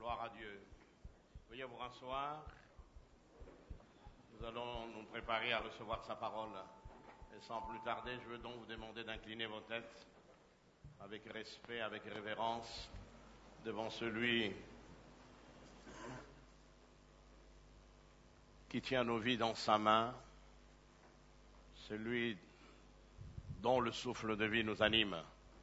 Gloire à Dieu. Veuillez vous rasseoir. Nous allons nous préparer à recevoir sa parole. Et sans plus tarder, je veux donc vous demander d'incliner vos têtes avec respect, avec révérence devant celui qui tient nos vies dans sa main, celui dont le souffle de vie nous anime.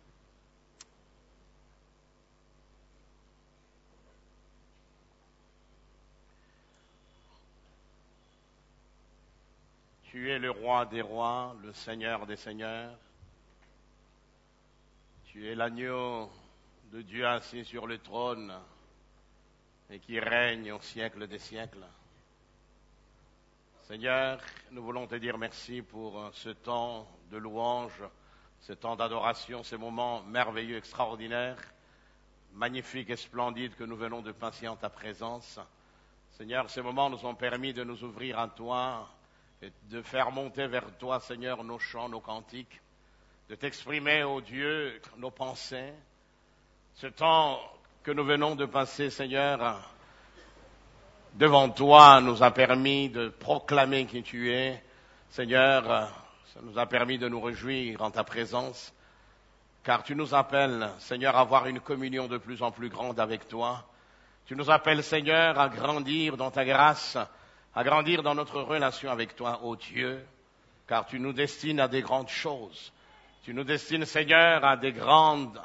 Tu es le roi des rois, le Seigneur des seigneurs. Tu es l'agneau de Dieu assis sur le trône et qui règne au siècle des siècles. Seigneur, nous voulons te dire merci pour ce temps de louange, ce temps d'adoration, ces moments merveilleux, extraordinaires, magnifiques et splendides que nous venons de passer en ta présence. Seigneur, ces moments nous ont permis de nous ouvrir à toi et de faire monter vers toi, Seigneur, nos chants, nos cantiques, de t'exprimer, ô Dieu, nos pensées. Ce temps que nous venons de passer, Seigneur, devant toi, nous a permis de proclamer qui tu es. Seigneur, ça nous a permis de nous réjouir en ta présence, car tu nous appelles, Seigneur, à avoir une communion de plus en plus grande avec toi. Tu nous appelles, Seigneur, à grandir dans ta grâce, à grandir dans notre relation avec toi, ô Dieu, car tu nous destines à des grandes choses. Tu nous destines, Seigneur, à des grandes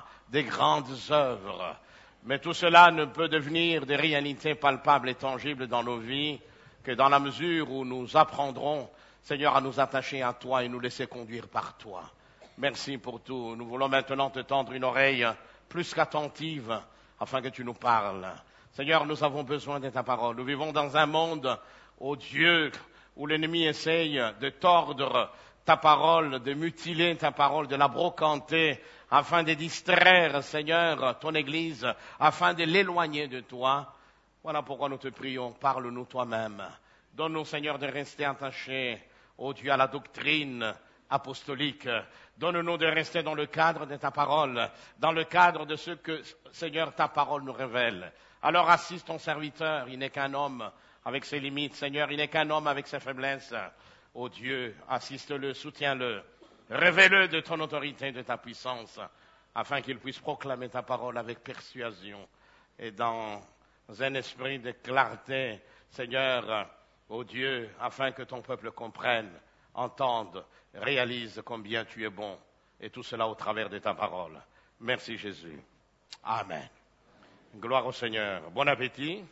œuvres. Mais tout cela ne peut devenir des réalités palpables et tangibles dans nos vies que dans la mesure où nous apprendrons, Seigneur, à nous attacher à toi et nous laisser conduire par toi. Merci pour tout. Nous voulons maintenant te tendre une oreille plus qu'attentive afin que tu nous parles. Seigneur, nous avons besoin de ta parole. Nous vivons dans un monde, ô Dieu, où l'ennemi essaye de tordre ta parole, de mutiler ta parole, de la brocanter, afin de distraire, Seigneur, ton Église, afin de l'éloigner de toi. Voilà pourquoi nous te prions, parle-nous toi-même. Donne-nous, Seigneur, de rester attachés, ô Dieu, à la doctrine apostolique. Donne-nous de rester dans le cadre de ta parole, dans le cadre de ce que, Seigneur, ta parole nous révèle. Alors assiste ton serviteur, il n'est qu'un homme avec ses limites, Seigneur, il n'est qu'un homme avec ses faiblesses. Ô Dieu, assiste-le, soutiens-le, révèle-le de ton autorité, de ta puissance, afin qu'il puisse proclamer ta parole avec persuasion et dans un esprit de clarté, Seigneur, ô Dieu, afin que ton peuple comprenne, entende, réalise combien tu es bon, et tout cela au travers de ta parole. Merci Jésus. Amen. Gloire au Seigneur. Bon appétit.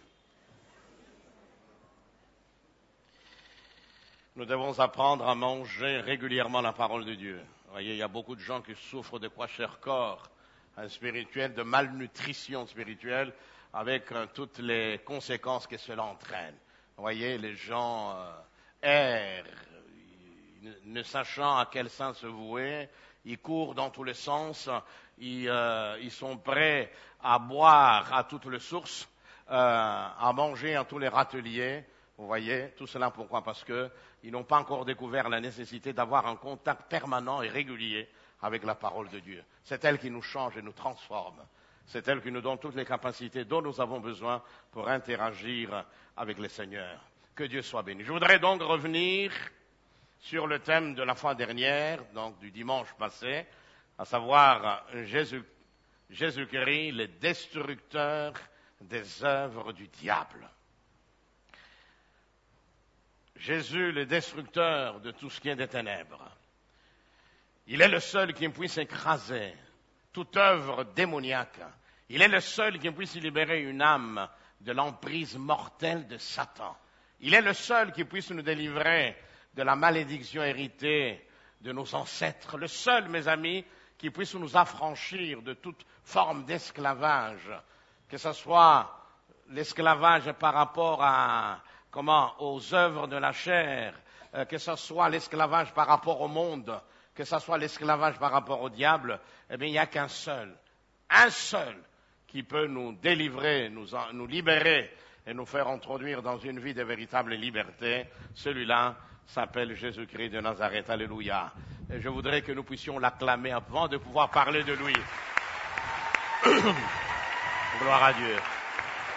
Nous devons apprendre à manger régulièrement la parole de Dieu. Vous voyez, il y a beaucoup de gens qui souffrent de quoi cher corps spirituel, de malnutrition spirituelle, avec toutes les conséquences que cela entraîne. Vous voyez, les gens errent, ne sachant à quel sens se vouer, ils courent dans tous les sens, ils sont prêts à boire à toutes les sources, à manger à tous les râteliers. Vous voyez, tout cela pourquoi? Parce que ils n'ont pas encore découvert la nécessité d'avoir un contact permanent et régulier avec la parole de Dieu. C'est elle qui nous change et nous transforme. C'est elle qui nous donne toutes les capacités dont nous avons besoin pour interagir avec le Seigneur. Que Dieu soit béni. Je voudrais donc revenir sur le thème de la fois dernière, donc du dimanche passé, à savoir Jésus-Christ, le destructeur des œuvres du diable. Jésus, le destructeur de tout ce qui est des ténèbres. Il est le seul qui puisse écraser toute œuvre démoniaque. Il est le seul qui puisse libérer une âme de l'emprise mortelle de Satan. Il est le seul qui puisse nous délivrer de la malédiction héritée de nos ancêtres. Le seul, mes amis, qui puisse nous affranchir de toute forme d'esclavage, que ce soit l'esclavage par rapport aux œuvres de la chair, que ce soit l'esclavage par rapport au monde, que ce soit l'esclavage par rapport au diable, eh bien, il n'y a qu'un seul, un seul, qui peut nous délivrer, nous libérer et nous faire introduire dans une vie de véritable liberté. Celui-là s'appelle Jésus-Christ de Nazareth. Alléluia. Et je voudrais que nous puissions l'acclamer avant de pouvoir parler de lui. Gloire à Dieu.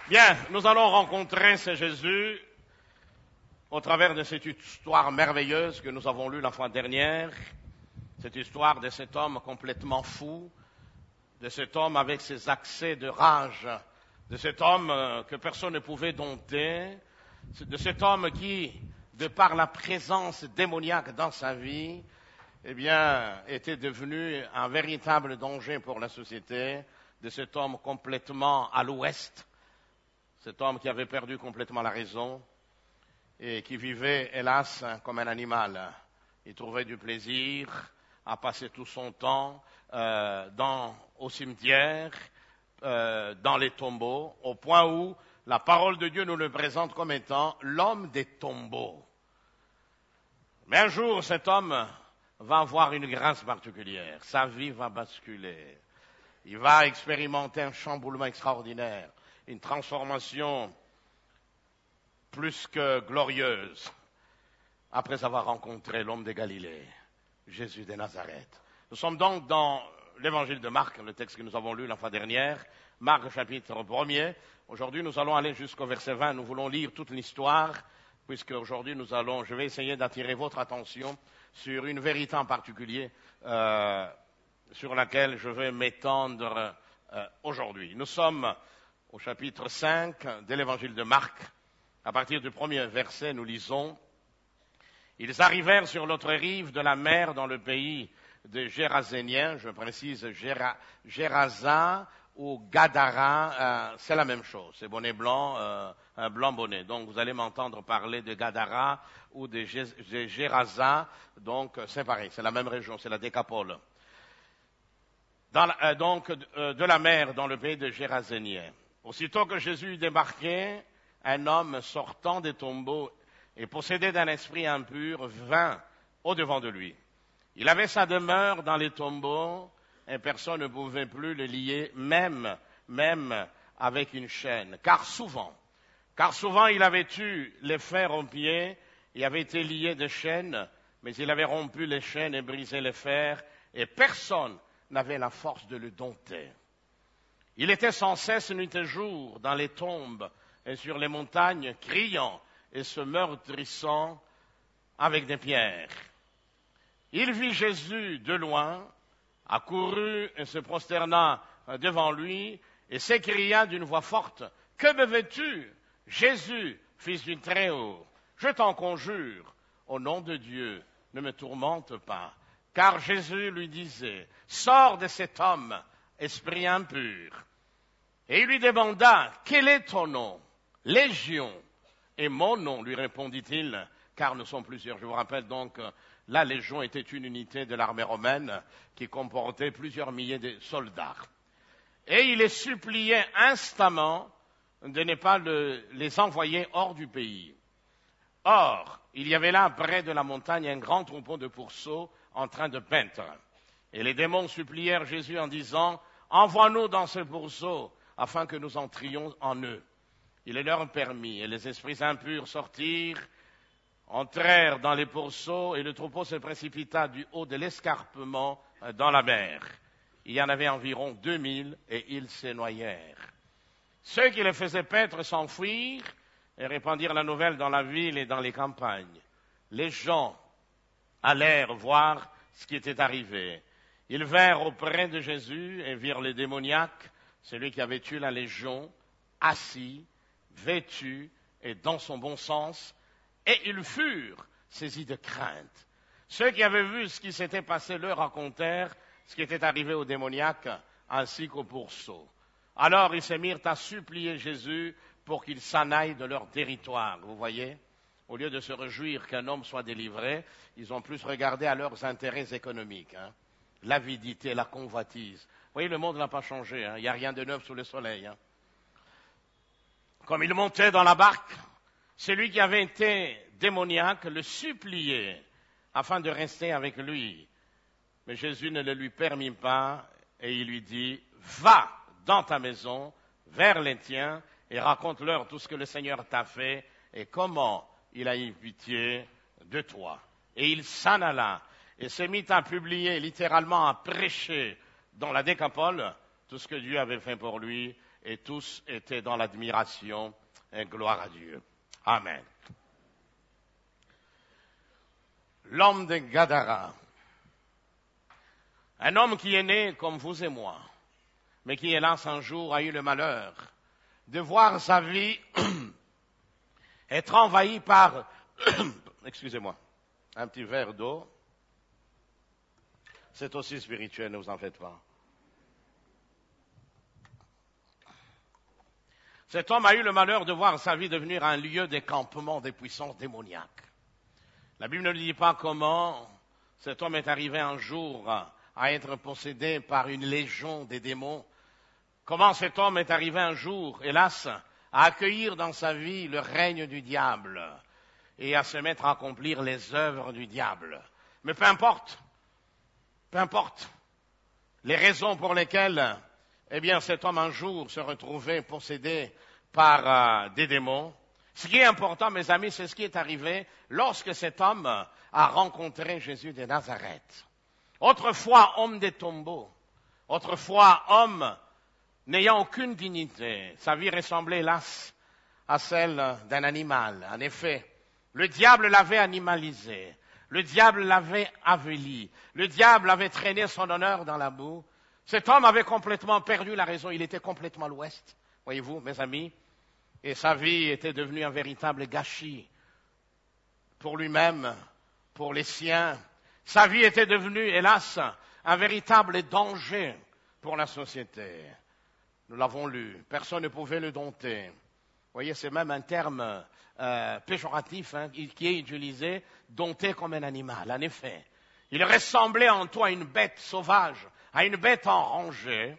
Bien, nous allons rencontrer ce Jésus au travers de cette histoire merveilleuse que nous avons lue la fois dernière, cette histoire de cet homme complètement fou, de cet homme avec ses accès de rage, de cet homme que personne ne pouvait dompter, de cet homme qui, de par la présence démoniaque dans sa vie, eh bien, était devenu un véritable danger pour la société, de cet homme complètement à l'ouest, cet homme qui avait perdu complètement la raison et qui vivait, hélas, comme un animal. Il trouvait du plaisir à passer tout son temps au cimetière, dans les tombeaux, au point où la parole de Dieu nous le présente comme étant l'homme des tombeaux. Mais un jour, cet homme va avoir une grâce particulière. Sa vie va basculer. Il va expérimenter un chamboulement extraordinaire, une transformation plus que glorieuse, après avoir rencontré l'homme de Galilée, Jésus de Nazareth. Nous sommes donc dans l'évangile de Marc, le texte que nous avons lu la fois dernière, Marc chapitre 1er. Aujourd'hui, nous allons aller jusqu'au verset 20. Nous voulons lire toute l'histoire, puisque aujourd'hui, je vais essayer d'attirer votre attention sur une vérité en particulier, sur laquelle je vais m'étendre aujourd'hui. Nous sommes au chapitre 5 de l'évangile de Marc. À partir du premier verset, nous lisons « Ils arrivèrent sur l'autre rive de la mer dans le pays des Géraséniens », je précise Gérasa ou Gadara, c'est la même chose, c'est bonnet blanc, un blanc bonnet. Donc vous allez m'entendre parler de Gadara ou de Gérasa, donc c'est pareil, c'est la même région, c'est la Décapole. De la mer dans le pays des Géraséniens. Aussitôt que Jésus débarquait, un homme sortant des tombeaux et possédé d'un esprit impur vint au-devant de lui. Il avait sa demeure dans les tombeaux et personne ne pouvait plus le lier, même avec une chaîne. Car souvent il avait eu les fers aux pieds et avait été lié de chaînes, mais il avait rompu les chaînes et brisé les fers et personne n'avait la force de le dompter. Il était sans cesse nuit et jour dans les tombes et sur les montagnes, criant et se meurtrissant avec des pierres. Il vit Jésus de loin, accourut et se prosterna devant lui, et s'écria d'une voix forte, « Que me veux-tu, Jésus, fils du Très-Haut? Je t'en conjure, au nom de Dieu, ne me tourmente pas. » Car Jésus lui disait, « Sors de cet homme, esprit impur. » Et il lui demanda, « Quel est ton nom? » « Légion. » Et mon nom, lui répondit-il, car nous sommes plusieurs. Je vous rappelle donc, la Légion était une unité de l'armée romaine qui comportait plusieurs milliers de soldats. Et il les suppliait instamment de ne pas les envoyer hors du pays. Or, il y avait là, près de la montagne, un grand troupeau de pourceaux en train de paître. Et les démons supplièrent Jésus en disant, « Envoie-nous dans ces pourceaux, afin que nous entrions en eux. » Il leur permit, et les esprits impurs sortirent, entrèrent dans les pourceaux, et le troupeau se précipita du haut de l'escarpement dans la mer. Il y en avait environ 2000, et ils se noyèrent. Ceux qui les faisaient paître s'enfuirent et répandirent la nouvelle dans la ville et dans les campagnes. Les gens allèrent voir ce qui était arrivé. Ils vinrent auprès de Jésus et virent le démoniaque, celui qui avait tué la légion, assis, vêtu et dans son bon sens, et ils furent saisis de crainte. Ceux qui avaient vu ce qui s'était passé leur racontèrent ce qui était arrivé aux démoniaques ainsi qu'aux pourceaux. Alors ils se mirent à supplier Jésus pour qu'il s'en aille de leur territoire. Vous voyez, au lieu de se réjouir qu'un homme soit délivré, ils ont plus regardé à leurs intérêts économiques, l'avidité, la convoitise. Vous voyez, le monde n'a pas changé, il n'y a rien de neuf sous le soleil. Comme il montait dans la barque, celui qui avait été démoniaque le suppliait afin de rester avec lui. Mais Jésus ne le lui permit pas et il lui dit, « Va dans ta maison, vers les tiens, et raconte-leur tout ce que le Seigneur t'a fait et comment il a eu pitié de toi. » Et il s'en alla et se mit à publier, littéralement à prêcher dans la Décapole tout ce que Dieu avait fait pour lui. et tous étaient dans l'admiration et gloire à Dieu. Amen. L'homme de Gadara, un homme qui est né comme vous et moi, mais qui, hélas, un jour a eu le malheur de voir sa vie être envahie par, excusez-moi, un petit verre d'eau. C'est aussi spirituel, ne vous en faites pas. Cet homme a eu le malheur de voir sa vie devenir un lieu de campement des puissances démoniaques. La Bible ne dit pas comment cet homme est arrivé un jour à être possédé par une légion des démons. Comment cet homme est arrivé un jour, hélas, à accueillir dans sa vie le règne du diable et à se mettre à accomplir les œuvres du diable. Mais peu importe les raisons pour lesquelles, cet homme un jour se retrouvait possédé par des démons. Ce qui est important, mes amis, c'est ce qui est arrivé lorsque cet homme a rencontré Jésus de Nazareth. Autrefois homme des tombeaux, autrefois homme n'ayant aucune dignité, sa vie ressemblait hélas à celle d'un animal. En effet, le diable l'avait animalisé, le diable l'avait aveli, le diable avait traîné son honneur dans la boue. Cet homme avait complètement perdu la raison, il était complètement à l'ouest, voyez-vous, mes amis, et sa vie était devenue un véritable gâchis pour lui-même, pour les siens. Sa vie était devenue, hélas, un véritable danger pour la société. Nous l'avons lu, personne ne pouvait le dompter. Vous voyez, c'est même un terme péjoratif qui est utilisé, dompter comme un animal. En effet, il ressemblait en toi à une bête sauvage, à une bête enragée.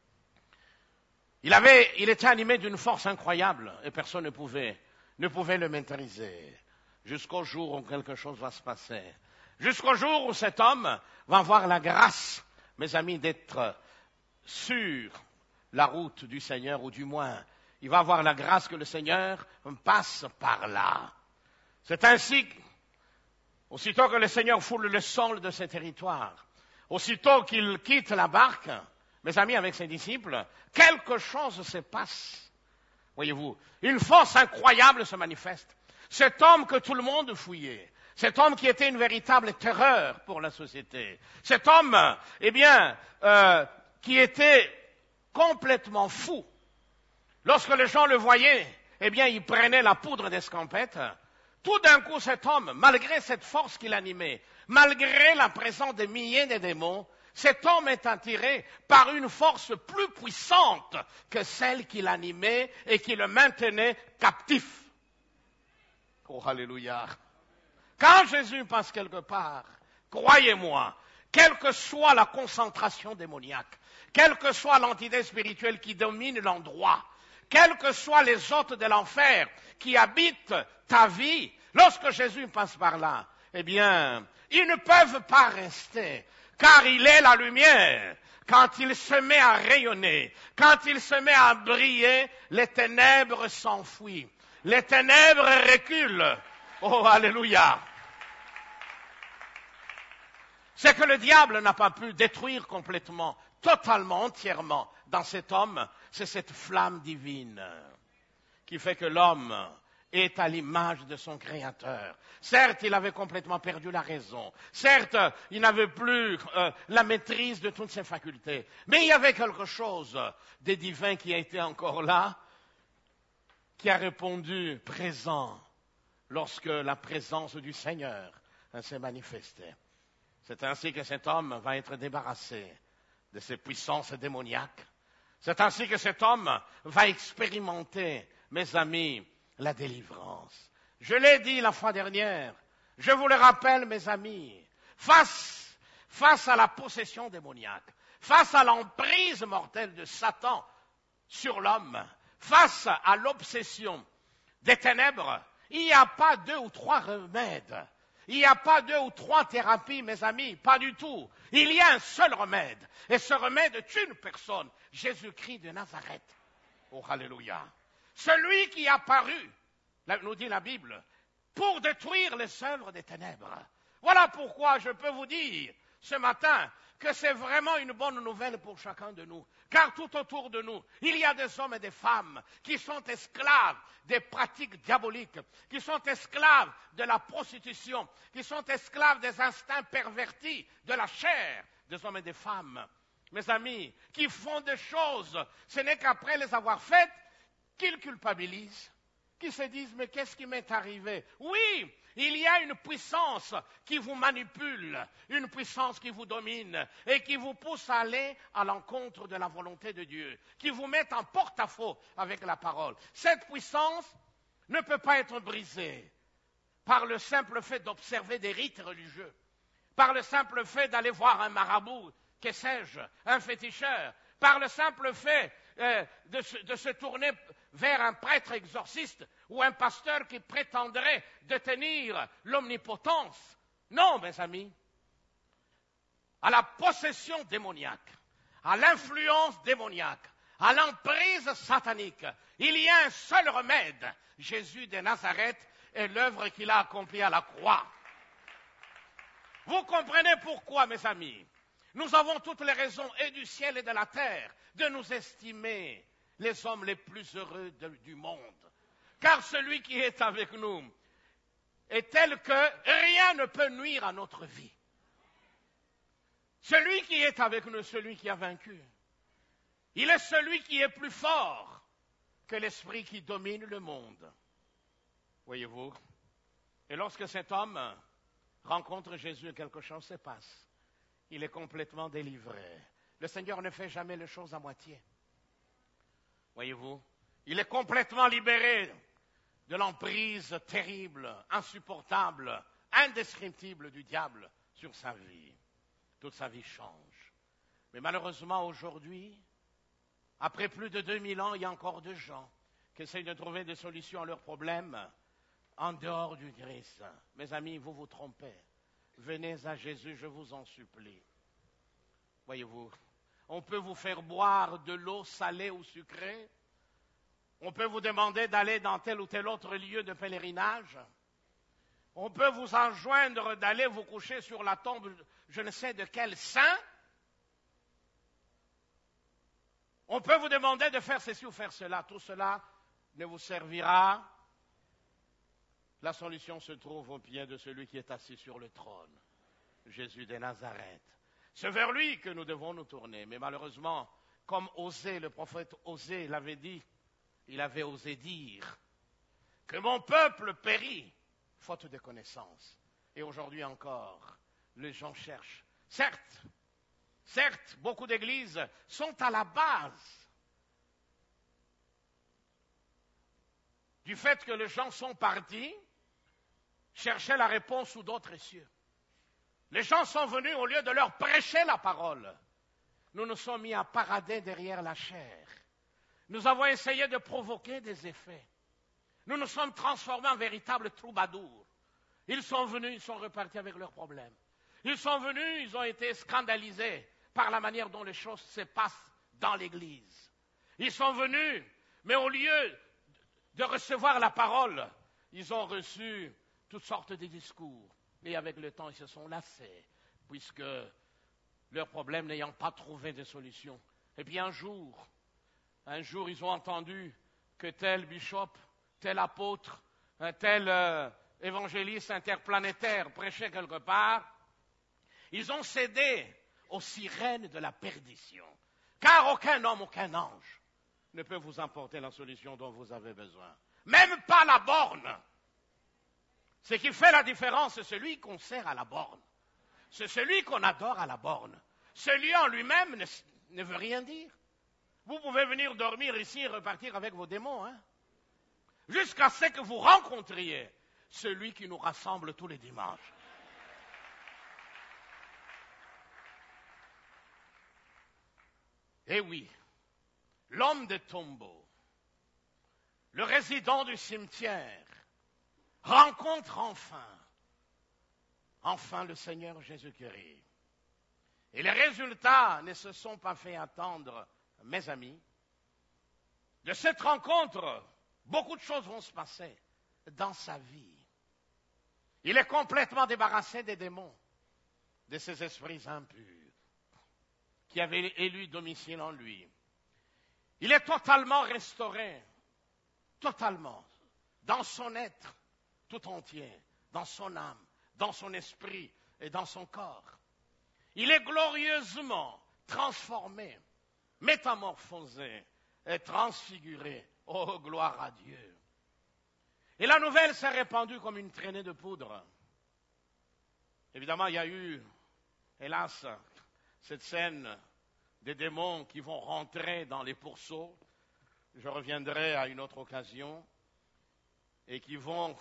Il était animé d'une force incroyable et personne ne pouvait le maîtriser. Jusqu'au jour où quelque chose va se passer. Jusqu'au jour où cet homme va avoir la grâce, mes amis, d'être sur la route du Seigneur, ou du moins, il va avoir la grâce que le Seigneur passe par là. C'est ainsi, aussitôt que le Seigneur foule le sol de ses territoires, aussitôt qu'il quitte la barque, mes amis, avec ses disciples, quelque chose se passe. Voyez-vous, une force incroyable se manifeste. Cet homme que tout le monde fouillait, cet homme qui était une véritable terreur pour la société, cet homme, qui était complètement fou. Lorsque les gens le voyaient, il prenait la poudre d'escampette. Tout d'un coup, cet homme, malgré cette force qui l'animait, malgré la présence des milliers de démons, cet homme est attiré par une force plus puissante que celle qui l'animait et qui le maintenait captif. Oh, alléluia. Quand Jésus passe quelque part, croyez-moi, quelle que soit la concentration démoniaque, quelle que soit l'entité spirituelle qui domine l'endroit, quels que soient les hôtes de l'enfer qui habitent ta vie, lorsque Jésus passe par là, ils ne peuvent pas rester, car il est la lumière. Quand il se met à rayonner, quand il se met à briller, les ténèbres s'enfuient, les ténèbres reculent. Oh, alléluia! C'est que le diable n'a pas pu détruire complètement, totalement, entièrement, dans cet homme, c'est cette flamme divine qui fait que l'homme est à l'image de son Créateur. Certes, il avait complètement perdu la raison. Certes, il n'avait plus la maîtrise de toutes ses facultés. Mais il y avait quelque chose de divin qui a été encore là, qui a répondu présent lorsque la présence du Seigneur s'est manifestée. C'est ainsi que cet homme va être débarrassé de ses puissances démoniaques. C'est ainsi que cet homme va expérimenter, mes amis, la délivrance. Je l'ai dit la fois dernière, je vous le rappelle, mes amis, face à la possession démoniaque, face à l'emprise mortelle de Satan sur l'homme, face à l'obsession des ténèbres, il n'y a pas 2 ou 3 remèdes. Il n'y a pas 2 ou 3 thérapies, mes amis, pas du tout. Il y a un seul remède. Et ce remède est une personne, Jésus-Christ de Nazareth. Oh, alléluia. Celui qui est apparu, nous dit la Bible, pour détruire les œuvres des ténèbres. Voilà pourquoi je peux vous dire ce matin que c'est vraiment une bonne nouvelle pour chacun de nous. Car tout autour de nous, il y a des hommes et des femmes qui sont esclaves des pratiques diaboliques, qui sont esclaves de la prostitution, qui sont esclaves des instincts pervertis de la chair des hommes et des femmes. Mes amis, qui font des choses, ce n'est qu'après les avoir faites qu'ils culpabilisent, qui se disent « mais qu'est-ce qui m'est arrivé ?» Oui, il y a une puissance qui vous manipule, une puissance qui vous domine et qui vous pousse à aller à l'encontre de la volonté de Dieu, qui vous met en porte-à-faux avec la parole. Cette puissance ne peut pas être brisée par le simple fait d'observer des rites religieux, par le simple fait d'aller voir un marabout, que sais-je, un féticheur, par le simple fait de se tourner vers un prêtre exorciste ou un pasteur qui prétendrait détenir l'omnipotence. Non, mes amis, à la possession démoniaque, à l'influence démoniaque, à l'emprise satanique, il y a un seul remède, Jésus de Nazareth et l'œuvre qu'il a accomplie à la croix. Vous comprenez pourquoi, mes amis, nous avons toutes les raisons, et du ciel et de la terre, de nous estimer les hommes les plus heureux du monde. Car celui qui est avec nous est tel que rien ne peut nuire à notre vie. Celui qui est avec nous, celui qui a vaincu, il est celui qui est plus fort que l'esprit qui domine le monde. Voyez-vous? Et lorsque cet homme rencontre Jésus, quelque chose se passe. Il est complètement délivré. Le Seigneur ne fait jamais les choses à moitié. Voyez-vous? Il est complètement libéré de l'emprise terrible, insupportable, indescriptible du diable sur sa vie. Toute sa vie change. Mais malheureusement, aujourd'hui, après plus de 2000 ans, il y a encore des gens qui essayent de trouver des solutions à leurs problèmes en dehors du Christ. Mes amis, vous vous trompez. Venez à Jésus, je vous en supplie. Voyez-vous, on peut vous faire boire de l'eau salée ou sucrée. On peut vous demander d'aller dans tel ou tel autre lieu de pèlerinage. On peut vous enjoindre d'aller vous coucher sur la tombe, je ne sais de quel saint. On peut vous demander de faire ceci ou faire cela. Tout cela ne vous servira. La solution se trouve aux pieds de celui qui est assis sur le trône, Jésus de Nazareth. C'est vers lui que nous devons nous tourner. Mais malheureusement, comme Osée, le prophète Osée l'avait dit, il avait osé dire que mon peuple périt, faute de connaissance. Et aujourd'hui encore, les gens cherchent. Certes, beaucoup d'églises sont à la base du fait que les gens sont partis chercher la réponse sous d'autres cieux. Les gens sont venus au lieu de leur prêcher la parole. Nous nous sommes mis à parader derrière la chair. Nous avons essayé de provoquer des effets. Nous nous sommes transformés en véritables troubadours. Ils sont venus, ils sont repartis avec leurs problèmes. Ils sont venus, ils ont été scandalisés par la manière dont les choses se passent dans l'Église. Ils sont venus, mais au lieu de recevoir la parole, ils ont reçu toutes sortes de discours. Et avec le temps, ils se sont lassés, puisque leurs problèmes n'ayant pas trouvé de solution. Et puis un jour, ils ont entendu que tel bishop, tel apôtre, un tel évangéliste interplanétaire prêchait quelque part. Ils ont cédé aux sirènes de la perdition. Car aucun homme, aucun ange ne peut vous apporter la solution dont vous avez besoin. Même pas la borne. Ce qui fait la différence, c'est celui qu'on sert à la borne. C'est celui qu'on adore à la borne. Celui en lui-même ne veut rien dire. Vous pouvez venir dormir ici et repartir avec vos démons, hein? Jusqu'à ce que vous rencontriez celui qui nous rassemble tous les dimanches. Eh oui, l'homme des tombeaux, le résident du cimetière, rencontre enfin le Seigneur Jésus-Christ. Et les résultats ne se sont pas fait attendre, mes amis. De cette rencontre, beaucoup de choses vont se passer dans sa vie. Il est complètement débarrassé des démons. de ces esprits impurs qui avaient élu domicile en lui. Il est totalement restauré, totalement, dans son être tout entier, dans son âme, dans son esprit et dans son corps. Il est glorieusement transformé, métamorphosé et transfiguré. Oh, gloire à Dieu. Et la nouvelle s'est répandue comme une traînée de poudre. Évidemment, il y a eu, hélas, cette scène des démons qui vont rentrer dans les pourceaux. Je reviendrai à une autre occasion. Et qui vont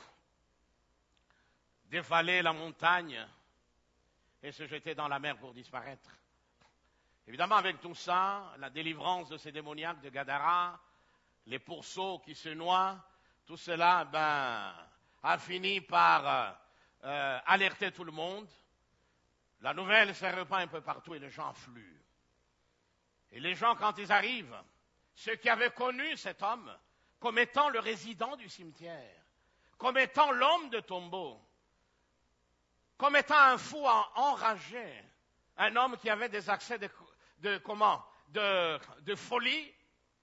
dévaler la montagne et se jeter dans la mer pour disparaître. Évidemment, avec tout ça, la délivrance de ces démoniaques de Gadara, les pourceaux qui se noient, tout cela a fini par alerter tout le monde. La nouvelle s'est répandue un peu partout et les gens affluent. Et les gens, quand ils arrivent, ceux qui avaient connu cet homme comme étant le résident du cimetière, comme étant l'homme de tombeau, comme étant un fou enragé, un homme qui avait des accès de folie,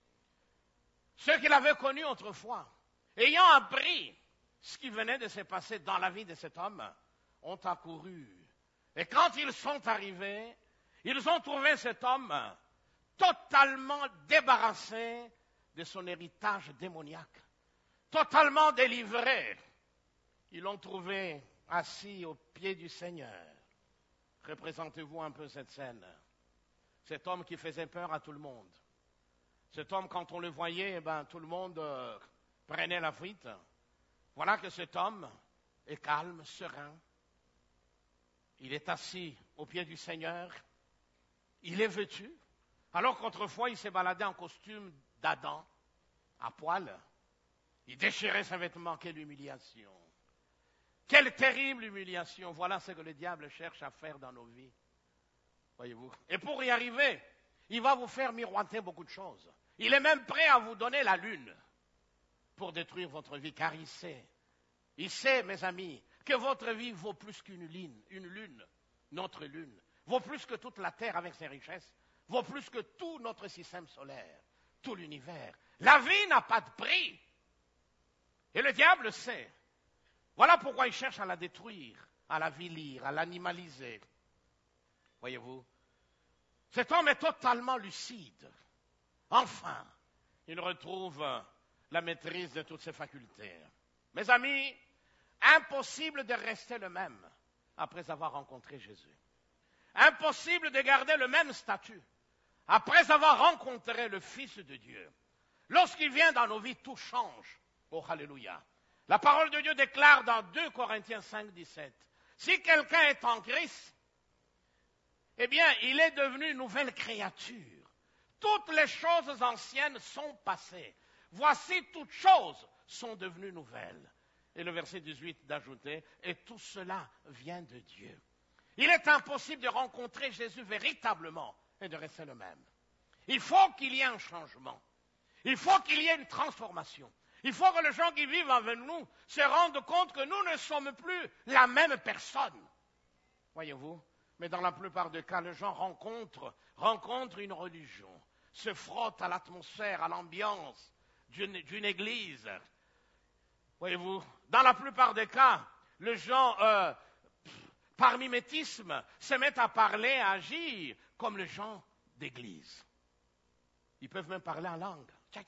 ceux qui l'avaient connu autrefois, ayant appris ce qui venait de se passer dans la vie de cet homme, ont accouru. Et quand ils sont arrivés, ils ont trouvé cet homme totalement débarrassé de son héritage démoniaque, totalement délivré. Ils l'ont trouvé assis aux pieds du Seigneur. Représentez-vous un peu cette scène. Cet homme qui faisait peur à tout le monde. Cet homme, quand on le voyait, tout le monde prenait la fuite. Voilà que cet homme est calme, serein. Il est assis aux pieds du Seigneur. Il est vêtu. Alors qu'autrefois, il s'est baladé en costume d'Adam, à poil. Il déchirait ses vêtements. Quelle humiliation. Quelle terrible humiliation. Voilà ce que le diable cherche à faire dans nos vies. Voyez-vous. Et pour y arriver, il va vous faire miroiter beaucoup de choses. Il est même prêt à vous donner la lune pour détruire votre vie, car il sait, mes amis, que votre vie vaut plus qu'une lune, notre lune, vaut plus que toute la terre avec ses richesses, vaut plus que tout notre système solaire, tout l'univers. La vie n'a pas de prix. Et le diable sait. Voilà pourquoi il cherche à la détruire, à la vilir, à l'animaliser. Voyez-vous, cet homme est totalement lucide. Enfin, il retrouve la maîtrise de toutes ses facultés. Mes amis, impossible de rester le même après avoir rencontré Jésus. Impossible de garder le même statut après avoir rencontré le Fils de Dieu. Lorsqu'il vient dans nos vies, tout change. Oh, alléluia. La parole de Dieu déclare dans 2 Corinthiens 5, 17, si quelqu'un est en Christ, eh bien, il est devenu une nouvelle créature. Toutes les choses anciennes sont passées. Voici toutes choses sont devenues nouvelles. Et le verset 18 d'ajouter, et tout cela vient de Dieu. Il est impossible de rencontrer Jésus véritablement et de rester le même. Il faut qu'il y ait un changement. Il faut qu'il y ait une transformation. Il faut que les gens qui vivent avec nous se rendent compte que nous ne sommes plus la même personne. Voyez-vous? Mais dans la plupart des cas, les gens rencontrent une religion, se frottent à l'atmosphère, à l'ambiance d'une église. Voyez-vous? Dans la plupart des cas, les gens, par mimétisme, se mettent à parler, à agir comme les gens d'église. Ils peuvent même parler en langue.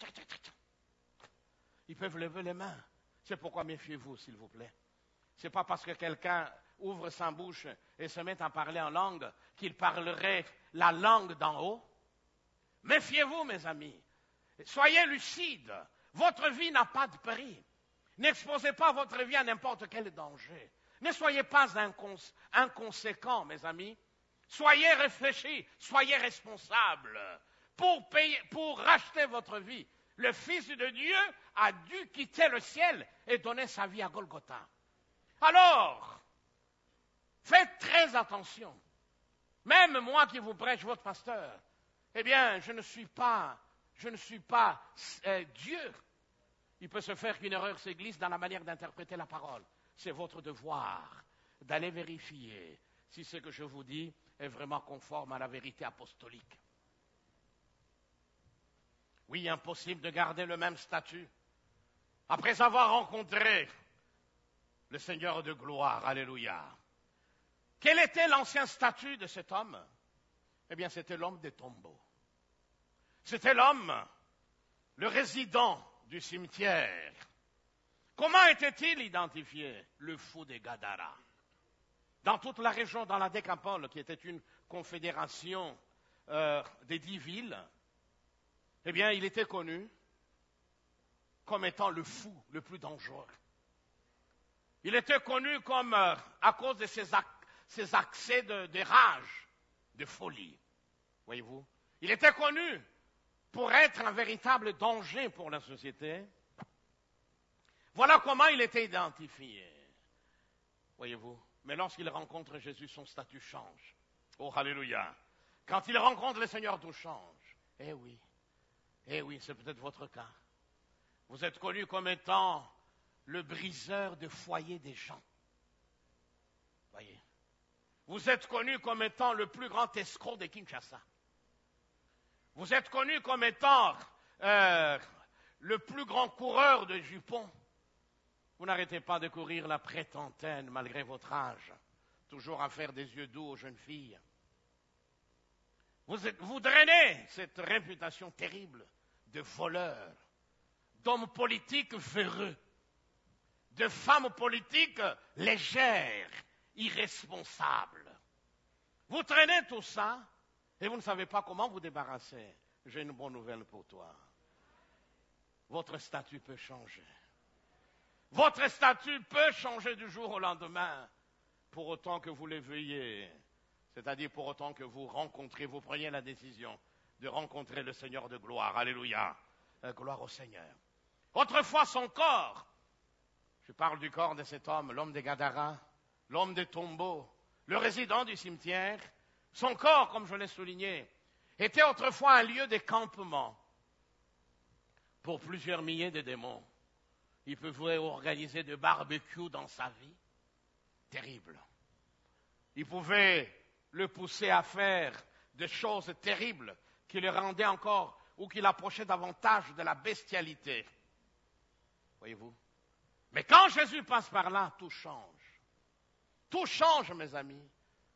Ils peuvent lever les mains. C'est pourquoi méfiez-vous, s'il vous plaît. Ce n'est pas parce que quelqu'un ouvre sa bouche et se met à parler en langue qu'il parlerait la langue d'en haut. Méfiez-vous, mes amis. Soyez lucides. Votre vie n'a pas de prix. N'exposez pas votre vie à n'importe quel danger. Ne soyez pas inconséquents, mes amis. Soyez réfléchis, soyez responsables pour racheter votre vie. Le Fils de Dieu a dû quitter le ciel et donner sa vie à Golgotha. Alors, faites très attention. Même moi qui vous prêche, votre pasteur, eh bien, je ne suis pas Dieu. Il peut se faire qu'une erreur se glisse dans la manière d'interpréter la parole. C'est votre devoir d'aller vérifier si ce que je vous dis est vraiment conforme à la vérité apostolique. Oui, impossible de garder le même statut. Après avoir rencontré le Seigneur de gloire, alléluia. Quel était l'ancien statut de cet homme? Eh bien, c'était l'homme des tombeaux. C'était l'homme, le résident du cimetière. Comment était-il identifié? Le fou des Gadara. Dans toute la région, dans la Décapole, qui était une confédération des 10 villes, eh bien, il était connu comme étant le fou le plus dangereux. Il était connu comme, à cause de ses accès de rage, de folie. Voyez-vous? Il était connu pour être un véritable danger pour la société. Voilà comment il était identifié. Voyez-vous? Mais lorsqu'il rencontre Jésus, son statut change. Oh, alléluia! Quand il rencontre le Seigneur, tout change. Eh oui, c'est peut-être votre cas. Vous êtes connu comme étant le briseur de foyer des gens. Voyez. Vous êtes connu comme étant le plus grand escroc de Kinshasa. Vous êtes connu comme étant le plus grand coureur de jupons. Vous n'arrêtez pas de courir la prétentaine malgré votre âge, toujours à faire des yeux doux aux jeunes filles. Vous drainez cette réputation terrible de voleur, d'homme politique véreux, de femme politique légère, irresponsable. Vous traînez tout ça et vous ne savez pas comment vous débarrasser. J'ai une bonne nouvelle pour toi. Votre statut peut changer. Votre statut peut changer du jour au lendemain, pour autant que vous le veuillez. C'est-à-dire pour autant que vous rencontrez, vous preniez la décision de rencontrer le Seigneur de gloire. Alléluia. Gloire au Seigneur. Autrefois, son corps, je parle du corps de cet homme, l'homme des Gadara, l'homme des tombeaux, le résident du cimetière, son corps, comme je l'ai souligné, était autrefois un lieu de campement pour plusieurs milliers de démons. Il pouvait organiser des barbecues dans sa vie. Terrible. Il pouvait le pousser à faire des choses terribles qui le rendaient encore ou qui l'approchaient davantage de la bestialité. Voyez-vous? Mais quand Jésus passe par là, tout change. Tout change, mes amis.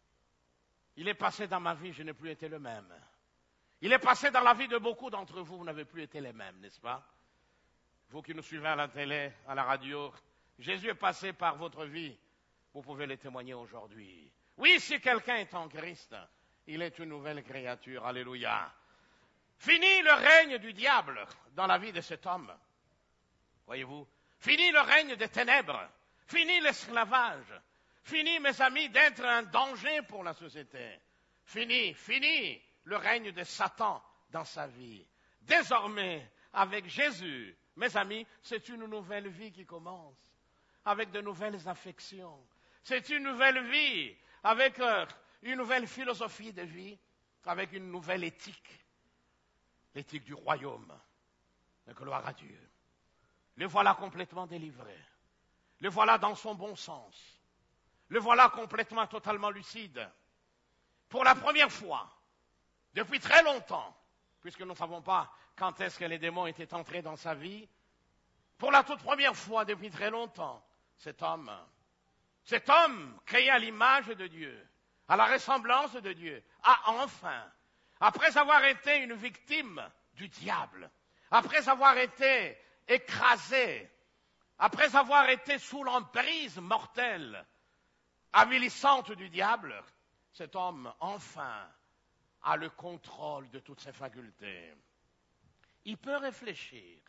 Il est passé dans ma vie, je n'ai plus été le même. Il est passé dans la vie de beaucoup d'entre vous, vous n'avez plus été les mêmes, n'est-ce pas? Vous qui nous suivez à la télé, à la radio, Jésus est passé par votre vie. Vous pouvez le témoigner aujourd'hui. Oui, si quelqu'un est en Christ, il est une nouvelle créature. Alléluia. Fini le règne du diable dans la vie de cet homme. Voyez-vous? Fini le règne des ténèbres. Fini l'esclavage. Fini, mes amis, d'être un danger pour la société. Fini le règne de Satan dans sa vie. Désormais, avec Jésus, mes amis, c'est une nouvelle vie qui commence, avec de nouvelles affections. C'est une nouvelle vie, avec une nouvelle philosophie de vie, avec une nouvelle éthique, l'éthique du royaume. Gloire à Dieu. Le voilà complètement délivré. Le voilà dans son bon sens. Le voilà complètement, totalement lucide. Pour la première fois, depuis très longtemps, puisque nous ne savons pas quand est-ce que les démons étaient entrés dans sa vie, pour la toute première fois depuis très longtemps, cet homme créé à l'image de Dieu, à la ressemblance de Dieu, a enfin, après avoir été une victime du diable, après avoir été écrasé, après avoir été sous l'emprise mortelle, avilissante du diable, cet homme, enfin, a le contrôle de toutes ses facultés. Il peut réfléchir.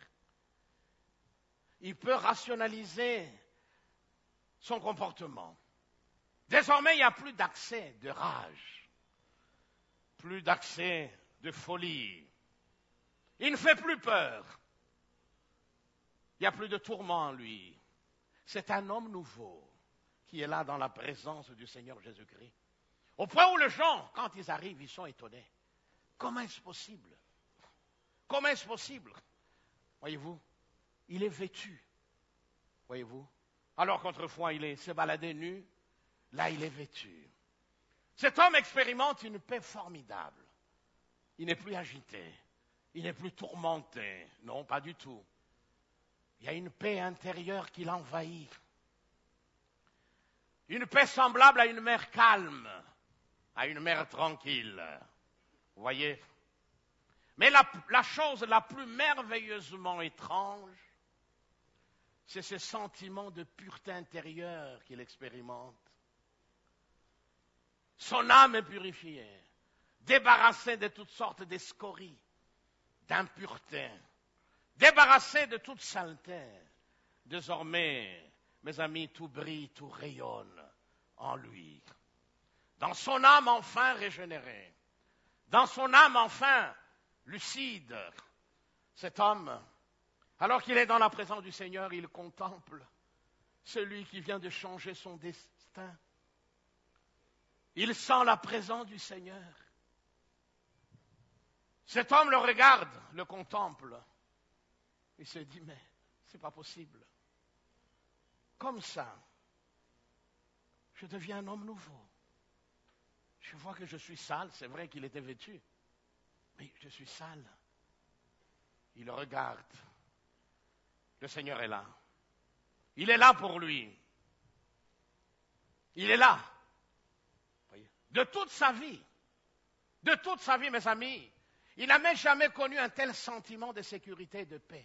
Il peut rationaliser son comportement. Désormais, il n'y a plus d'accès de rage, plus d'accès de folie. Il ne fait plus peur. Il n'y a plus de tourment en lui. C'est un homme nouveau qui est là dans la présence du Seigneur Jésus-Christ. Au point où les gens, quand ils arrivent, ils sont étonnés. Comment est-ce possible? Comment est-ce possible? Voyez-vous, il est vêtu. Voyez-vous? Alors qu'autrefois, il s'est baladé nu, là, il est vêtu. Cet homme expérimente une paix formidable. Il n'est plus agité, il n'est plus tourmenté. Non, pas du tout. Il y a une paix intérieure qui l'envahit. Une paix semblable à une mer calme, à une mer tranquille. Vous voyez? Mais la chose la plus merveilleusement étrange, c'est ce sentiment de pureté intérieure qu'il expérimente. Son âme est purifiée, débarrassée de toutes sortes d'escories, d'impuretés, débarrassée de toute saleté. Désormais, mes amis, tout brille, tout rayonne en lui. Dans son âme enfin régénérée, dans son âme enfin lucide, cet homme, alors qu'il est dans la présence du Seigneur, il contemple celui qui vient de changer son destin. Il sent la présence du Seigneur. Cet homme le regarde, le contemple. Il se dit, mais c'est pas possible. Comme ça, je deviens un homme nouveau. Je vois que je suis sale, c'est vrai qu'il était vêtu, mais je suis sale. Il le regarde. Le Seigneur est là. Il est là pour lui. Il est là. De toute sa vie, mes amis, il n'a même jamais connu un tel sentiment de sécurité et de paix.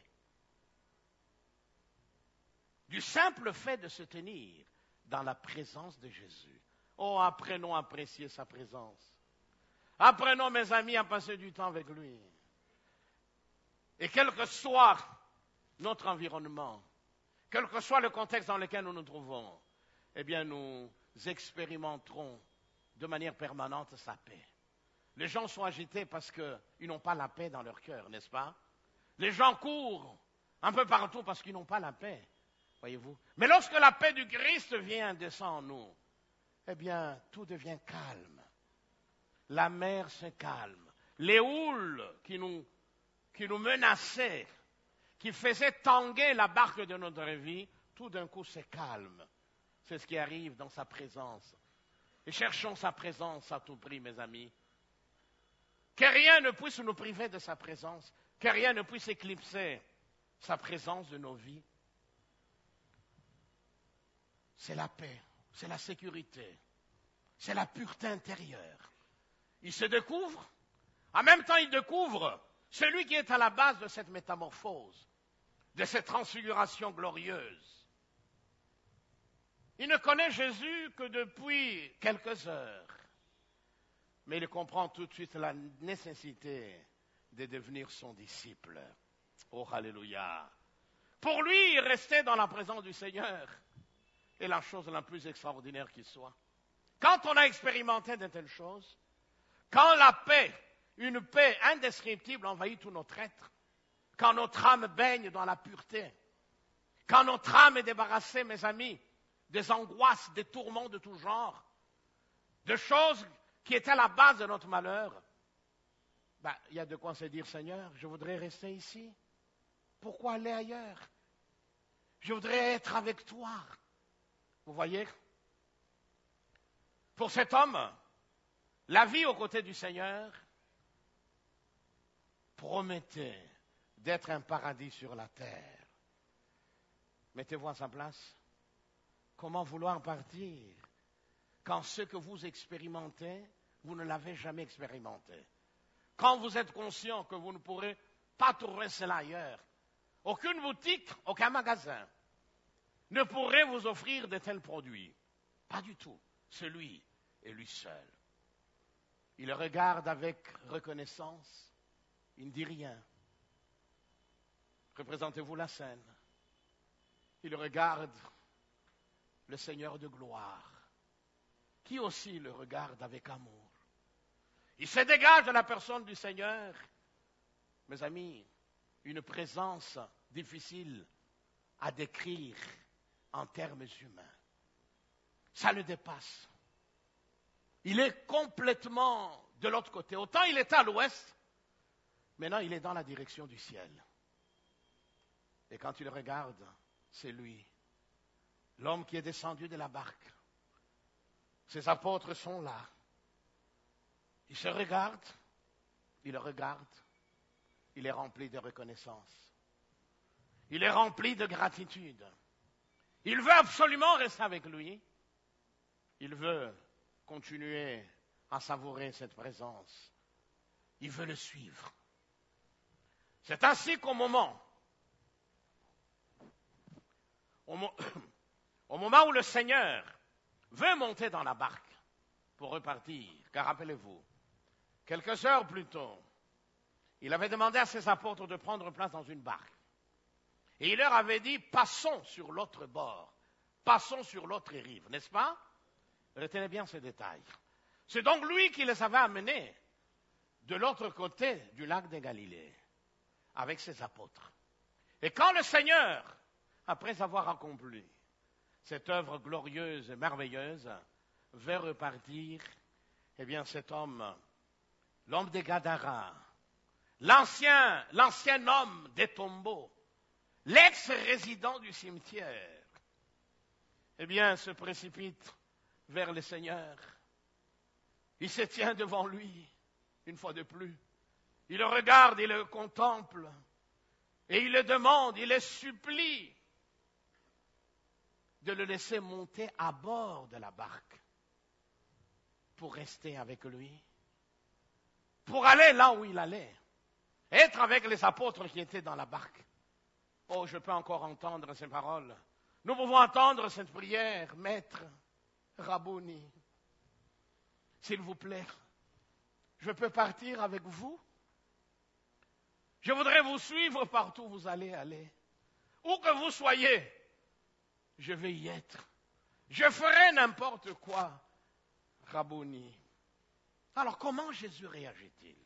Du simple fait de se tenir dans la présence de Jésus. Oh, apprenons à apprécier sa présence. Apprenons, mes amis, à passer du temps avec lui. Et quel que soit notre environnement, quel que soit le contexte dans lequel nous nous trouvons, eh bien, nous expérimenterons de manière permanente sa paix. Les gens sont agités parce qu'ils n'ont pas la paix dans leur cœur, n'est-ce pas? Les gens courent un peu partout parce qu'ils n'ont pas la paix, voyez-vous. Mais lorsque la paix du Christ vient, descend en nous, eh bien, tout devient calme. La mer se calme. Les houles qui nous menaçaient, qui faisaient tanguer la barque de notre vie, tout d'un coup se calme. C'est ce qui arrive dans sa présence. Et cherchons sa présence à tout prix, mes amis. Que rien ne puisse nous priver de sa présence, que rien ne puisse éclipser sa présence de nos vies. C'est la paix, c'est la sécurité, c'est la pureté intérieure. Il se découvre, en même temps il découvre celui qui est à la base de cette métamorphose, de cette transfiguration glorieuse. Il ne connaît Jésus que depuis quelques heures, mais il comprend tout de suite la nécessité de devenir son disciple. Oh, alléluia! Pour lui, rester dans la présence du Seigneur est la chose la plus extraordinaire qui soit. Quand on a expérimenté de telles choses, quand la paix, une paix indescriptible envahit tout notre être, quand notre âme baigne dans la pureté, quand notre âme est débarrassée, mes amis, des angoisses, des tourments de tout genre, de choses qui étaient à la base de notre malheur, il y a de quoi se dire, Seigneur, je voudrais rester ici. Pourquoi aller ailleurs? Je voudrais être avec toi. Vous voyez? Pour cet homme, la vie aux côtés du Seigneur promettait d'être un paradis sur la terre. Mettez-vous à sa place. Comment vouloir partir quand ce que vous expérimentez, vous ne l'avez jamais expérimenté? Quand vous êtes conscient que vous ne pourrez pas trouver cela ailleurs, aucune boutique, aucun magasin ne pourrait vous offrir de tels produits. Pas du tout. Celui est lui seul. Il regarde avec reconnaissance. Il ne dit rien. Représentez-vous la scène. Il regarde le Seigneur de gloire, qui aussi le regarde avec amour. Il se dégage de la personne du Seigneur. Mes amis, une présence difficile à décrire en termes humains. Ça le dépasse. Il est complètement de l'autre côté. Autant il était à l'ouest, maintenant il est dans la direction du ciel. Et quand il regarde, c'est lui, l'homme qui est descendu de la barque. Ses apôtres sont là. Il se regarde, il le regarde, il est rempli de reconnaissance. Il est rempli de gratitude. Il veut absolument rester avec lui. Il veut continuer à savourer cette présence. Il veut le suivre. C'est ainsi qu'au moment où le Seigneur veut monter dans la barque pour repartir, car rappelez-vous, quelques heures plus tôt, il avait demandé à ses apôtres de prendre place dans une barque. Et il leur avait dit, passons sur l'autre bord, passons sur l'autre rive, n'est-ce pas? Retenez bien ces détails. C'est donc lui qui les avait amenés de l'autre côté du lac de Galilée, avec ses apôtres. Et quand le Seigneur, après avoir accompli cette œuvre glorieuse et merveilleuse, veut repartir, eh bien cet homme, l'homme des Gadara, l'ancien homme des tombeaux, l'ex-résident du cimetière, eh bien se précipite vers le Seigneur. Il se tient devant lui, une fois de plus. Il le regarde, il le contemple, et il le demande, il le supplie de le laisser monter à bord de la barque pour rester avec lui, pour aller là où il allait, être avec les apôtres qui étaient dans la barque. Oh, je peux encore entendre ces paroles. Nous pouvons entendre cette prière, Maître, Rabouni, s'il vous plaît, je peux partir avec vous? Je voudrais vous suivre partout où vous allez aller. Où que vous soyez, je vais y être. Je ferai n'importe quoi, Rabouni. Alors comment Jésus réagit-il?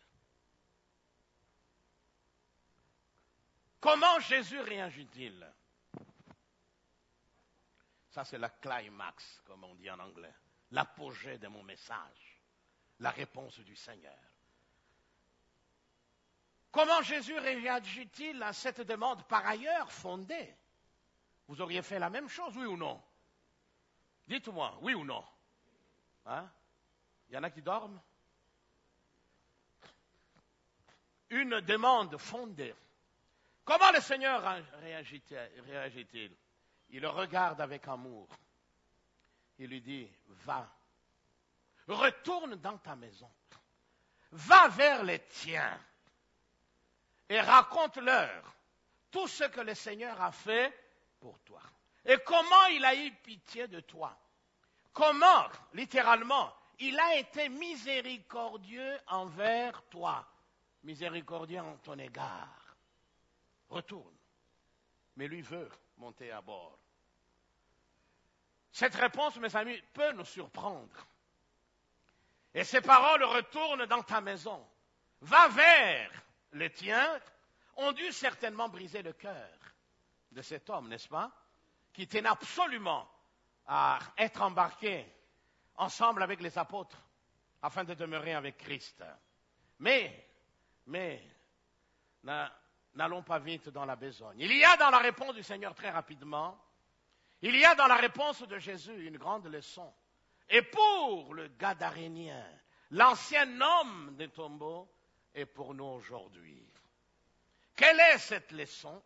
Comment Jésus réagit-il? Ça, c'est la climax, comme on dit en anglais. L'apogée de mon message. La réponse du Seigneur. Comment Jésus réagit-il à cette demande par ailleurs fondée? Vous auriez fait la même chose, oui ou non? Dites-moi, oui ou non? Hein? Il y en a qui dorment? Une demande fondée. Comment le Seigneur réagit-il? Il le regarde avec amour. Il lui dit, va, retourne dans ta maison, va vers les tiens et raconte-leur tout ce que le Seigneur a fait pour toi. Et comment il a eu pitié de toi. Comment, littéralement, il a été miséricordieux envers toi. Miséricordieux en ton égard. Retourne. Mais lui veut monter à bord. Cette réponse, mes amis, peut nous surprendre. Et ces paroles, retourne dans ta maison, va vers les tiens, ont dû certainement briser le cœur de cet homme, n'est-ce pas? Qui tenait absolument à être embarqué ensemble avec les apôtres afin de demeurer avec Christ. Mais, n'allons pas vite dans la besogne. Il y a dans la réponse du Seigneur très rapidement, il y a dans la réponse de Jésus une grande leçon. Et pour le Gadarénien, l'ancien homme des tombeaux, et pour nous aujourd'hui. Quelle est cette leçon?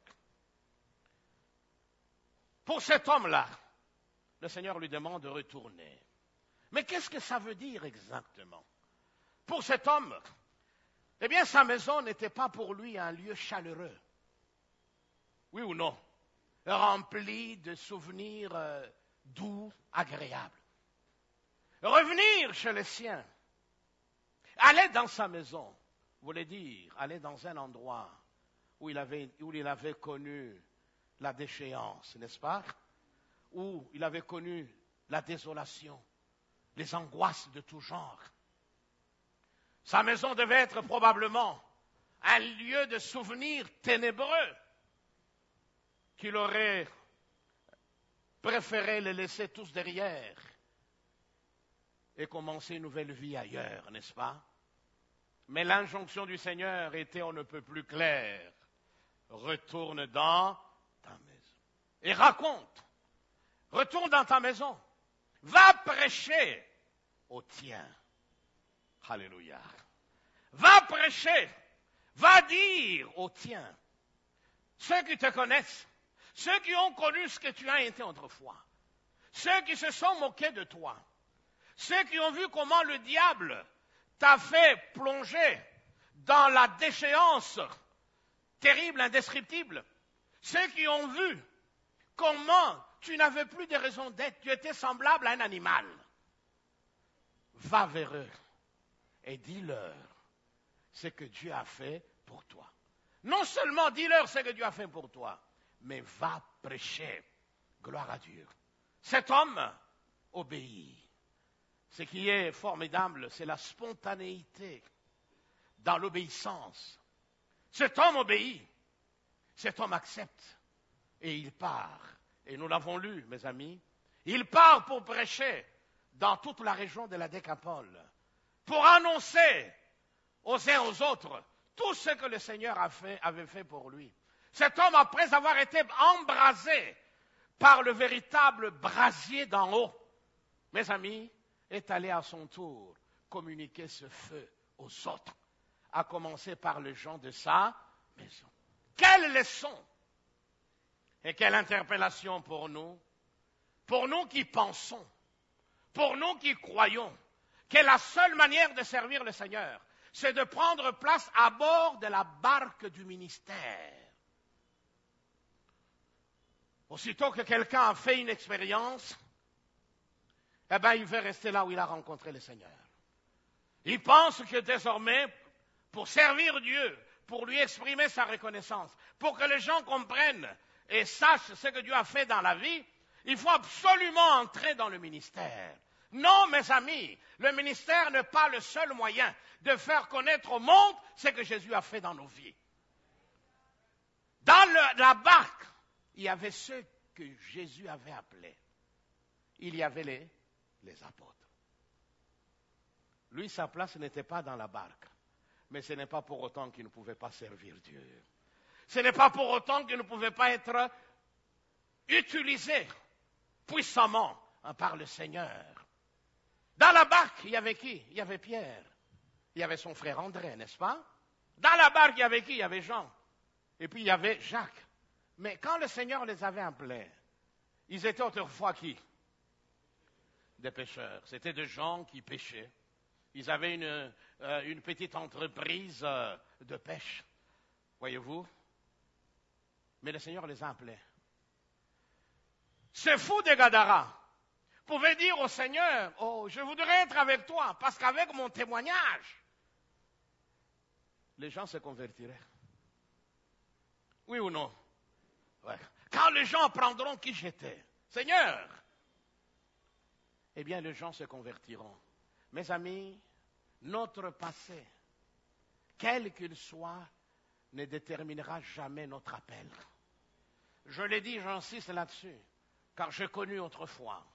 Pour cet homme-là, le Seigneur lui demande de retourner. Mais qu'est-ce que ça veut dire exactement? Pour cet homme, eh bien, sa maison n'était pas pour lui un lieu chaleureux. Oui ou non? Rempli de souvenirs doux, agréables. Revenir chez les siens, aller dans sa maison, voulait dire aller dans un endroit où il avait connu la déchéance, n'est-ce pas? Où il avait connu la désolation, les angoisses de tout genre. Sa maison devait être probablement un lieu de souvenirs ténébreux qu'il aurait préféré les laisser tous derrière et commencer une nouvelle vie ailleurs, n'est-ce pas? Mais l'injonction du Seigneur était on ne peut plus claire. Retourne dans ta maison. Et raconte. Retourne dans ta maison. Va prêcher aux tiens. Alléluia. Va prêcher, va dire aux tiens, ceux qui te connaissent, ceux qui ont connu ce que tu as été autrefois, ceux qui se sont moqués de toi, ceux qui ont vu comment le diable t'a fait plonger dans la déchéance terrible, indescriptible, ceux qui ont vu comment tu n'avais plus de raison d'être, tu étais semblable à un animal. Va vers eux et dis-leur ce que Dieu a fait pour toi. Non seulement dis-leur ce que Dieu a fait pour toi, mais va prêcher. Gloire à Dieu. Cet homme obéit. Ce qui est formidable, c'est la spontanéité dans l'obéissance. Cet homme obéit. Cet homme accepte. Et il part. Et nous l'avons lu, mes amis. Il part pour prêcher dans toute la région de la Décapole, pour annoncer aux uns aux autres tout ce que le Seigneur avait fait pour lui. Cet homme, après avoir été embrasé par le véritable brasier d'en haut, mes amis, est allé à son tour communiquer ce feu aux autres, à commencer par les gens de sa maison. Quelle leçon et quelle interpellation pour nous qui pensons, pour nous qui croyons que la seule manière de servir le Seigneur, c'est de prendre place à bord de la barque du ministère. Aussitôt que quelqu'un a fait une expérience, eh bien, il veut rester là où il a rencontré le Seigneur. Il pense que désormais, pour servir Dieu, pour lui exprimer sa reconnaissance, pour que les gens comprennent et sachent ce que Dieu a fait dans la vie, il faut absolument entrer dans le ministère. Non, mes amis, le ministère n'est pas le seul moyen de faire connaître au monde ce que Jésus a fait dans nos vies. Dans la barque, il y avait ceux que Jésus avait appelés. Il y avait les apôtres. Lui, sa place n'était pas dans la barque. Mais ce n'est pas pour autant qu'il ne pouvait pas servir Dieu. Ce n'est pas pour autant qu'il ne pouvait pas être utilisé puissamment par le Seigneur. Dans la barque, il y avait qui? Il y avait Pierre. Il y avait son frère André, n'est-ce pas? Dans la barque, il y avait qui? Il y avait Jean. Et puis il y avait Jacques. Mais quand le Seigneur les avait appelés, ils étaient autrefois qui? Des pêcheurs. C'était des gens qui pêchaient. Ils avaient une petite entreprise de pêche. Voyez-vous? Mais le Seigneur les a appelés. Ce fou de Gadara pouvait dire au Seigneur, « Oh, je voudrais être avec toi, parce qu'avec mon témoignage, les gens se convertiraient. » Oui ou non? Ouais. Quand les gens apprendront qui j'étais, Seigneur, eh bien les gens se convertiront. Mes amis, notre passé, quel qu'il soit, ne déterminera jamais notre appel. Je l'ai dit, j'insiste là-dessus, car j'ai connu autrefois,